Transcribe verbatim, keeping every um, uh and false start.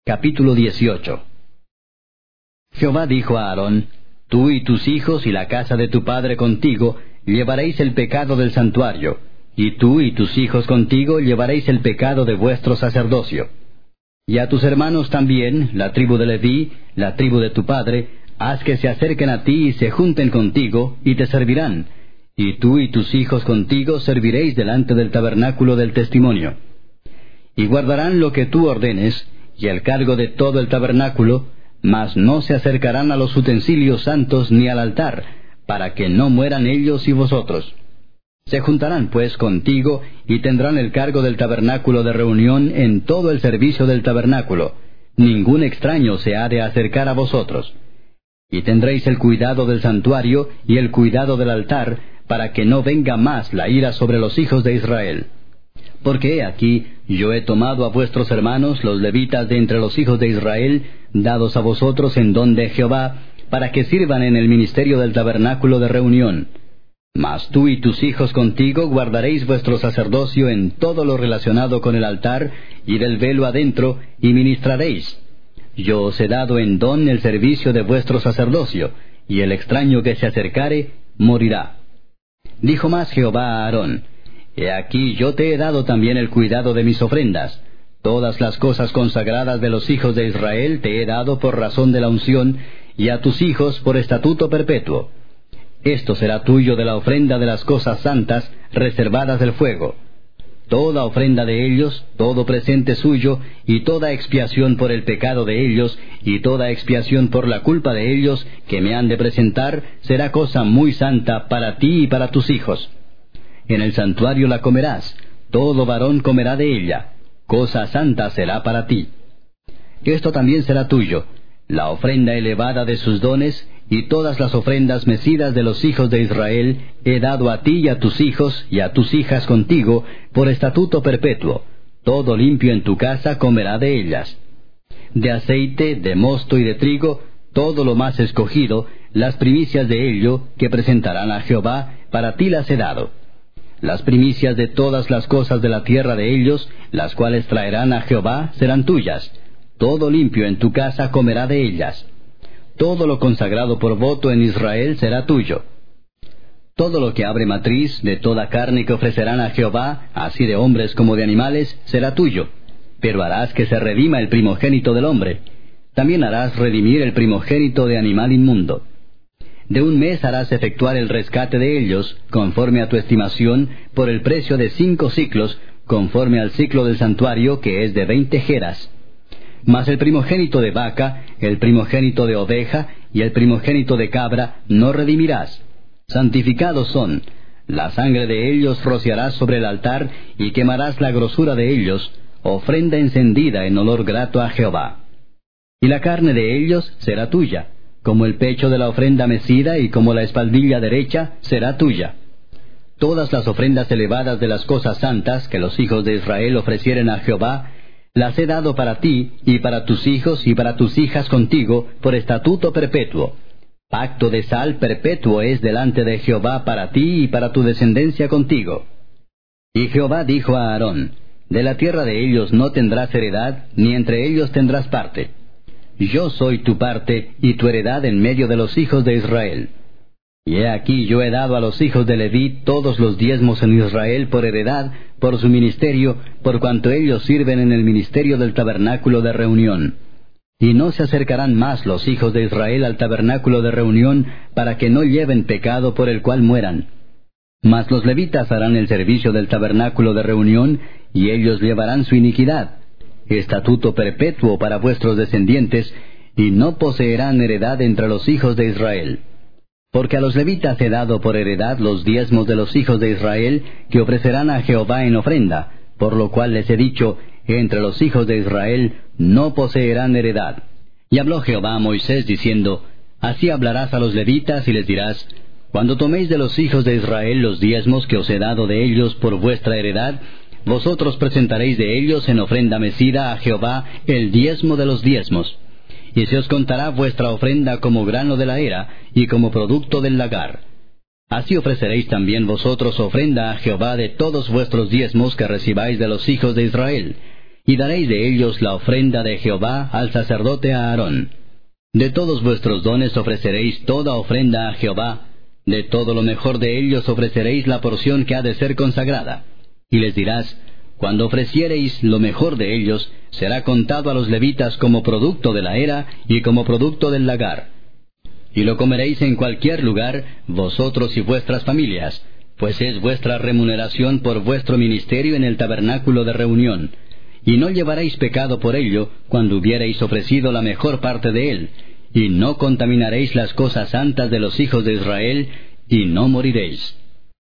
Capítulo dieciocho. Jehová dijo a Aarón: Tú y tus hijos y la casa de tu padre contigo llevaréis el pecado del santuario, y tú y tus hijos contigo llevaréis el pecado de vuestro sacerdocio. Y a tus hermanos también, la tribu de Leví, la tribu de tu padre, haz que se acerquen a ti y se junten contigo, y te servirán, y tú y tus hijos contigo serviréis delante del tabernáculo del testimonio. Y guardarán lo que tú ordenes, y el cargo de todo el tabernáculo, mas no se acercarán a los utensilios santos ni al altar, para que no mueran ellos y vosotros. Se juntarán pues contigo, y tendrán el cargo del tabernáculo de reunión en todo el servicio del tabernáculo. Ningún extraño se ha de acercar a vosotros. Y tendréis el cuidado del santuario y el cuidado del altar, para que no venga más la ira sobre los hijos de Israel. Porque he aquí, yo he tomado a vuestros hermanos, los levitas de entre los hijos de Israel, dados a vosotros en don de Jehová, para que sirvan en el ministerio del tabernáculo de reunión. Mas tú y tus hijos contigo guardaréis vuestro sacerdocio en todo lo relacionado con el altar, y del velo adentro, y ministraréis. Yo os he dado en don el servicio de vuestro sacerdocio, y el extraño que se acercare, morirá. Dijo más Jehová a Aarón: He aquí yo te he dado también el cuidado de mis ofrendas. Todas las cosas consagradas de los hijos de Israel te he dado por razón de la unción, y a tus hijos por estatuto perpetuo. Esto será tuyo de la ofrenda de las cosas santas, reservadas del fuego. Toda ofrenda de ellos, todo presente suyo, y toda expiación por el pecado de ellos, y toda expiación por la culpa de ellos, que me han de presentar, será cosa muy santa para ti y para tus hijos. En el santuario la comerás, todo varón comerá de ella, cosa santa será para ti. Esto también será tuyo, la ofrenda elevada de sus dones, y todas las ofrendas mecidas de los hijos de Israel he dado a ti y a tus hijos y a tus hijas contigo, por estatuto perpetuo. Todo limpio en tu casa comerá de ellas. De aceite, de mosto y de trigo, todo lo más escogido, las primicias de ello, que presentarán a Jehová, para ti las he dado. Las primicias de todas las cosas de la tierra de ellos, las cuales traerán a Jehová, serán tuyas. Todo limpio en tu casa comerá de ellas. Todo lo consagrado por voto en Israel será tuyo. Todo lo que abre matriz de toda carne que ofrecerán a Jehová, así de hombres como de animales, será tuyo. Pero harás que se redima el primogénito del hombre. También harás redimir el primogénito de animal inmundo. De un mes harás efectuar el rescate de ellos, conforme a tu estimación, por el precio de cinco siclos, conforme al ciclo del santuario, que es de veinte geras. Mas el primogénito de vaca, el primogénito de oveja, y el primogénito de cabra, no redimirás. Santificados son. La sangre de ellos rociarás sobre el altar, y quemarás la grosura de ellos, ofrenda encendida en olor grato a Jehová. Y la carne de ellos será tuya, como el pecho de la ofrenda mecida y como la espaldilla derecha será tuya. Todas las ofrendas elevadas de las cosas santas que los hijos de Israel ofrecieren a Jehová, las he dado para ti y para tus hijos y para tus hijas contigo por estatuto perpetuo. Pacto de sal perpetuo es delante de Jehová para ti y para tu descendencia contigo. Y Jehová dijo a Aarón: De la tierra de ellos no tendrás heredad, ni entre ellos tendrás parte. Yo soy tu parte y tu heredad en medio de los hijos de Israel. Y he aquí yo he dado a los hijos de Leví todos los diezmos en Israel por heredad, por su ministerio, por cuanto ellos sirven en el ministerio del tabernáculo de reunión. Y no se acercarán más los hijos de Israel al tabernáculo de reunión, para que no lleven pecado por el cual mueran. Mas los levitas harán el servicio del tabernáculo de reunión, y ellos llevarán su iniquidad. Estatuto perpetuo para vuestros descendientes, y no poseerán heredad entre los hijos de Israel. Porque a los levitas he dado por heredad los diezmos de los hijos de Israel, que ofrecerán a Jehová en ofrenda, por lo cual les he dicho: entre los hijos de Israel no poseerán heredad. Y habló Jehová a Moisés diciendo: Así hablarás a los levitas y les dirás: Cuando toméis de los hijos de Israel los diezmos que os he dado de ellos por vuestra heredad, vosotros presentaréis de ellos en ofrenda mecida a Jehová el diezmo de los diezmos. Y se os contará vuestra ofrenda como grano de la era, y como producto del lagar. Así ofreceréis también vosotros ofrenda a Jehová de todos vuestros diezmos que recibáis de los hijos de Israel. y daréis de ellos la ofrenda de Jehová al sacerdote Aarón. De todos vuestros dones ofreceréis toda ofrenda a Jehová, de todo lo mejor de ellos ofreceréis la porción que ha de ser consagrada. Y les dirás, cuando ofreciereis lo mejor de ellos, será contado a los levitas como producto de la era y como producto del lagar. Y lo comeréis en cualquier lugar, vosotros y vuestras familias, pues es vuestra remuneración por vuestro ministerio en el tabernáculo de reunión. Y no llevaréis pecado por ello, cuando hubiereis ofrecido la mejor parte de él, y no contaminaréis las cosas santas de los hijos de Israel, y no moriréis.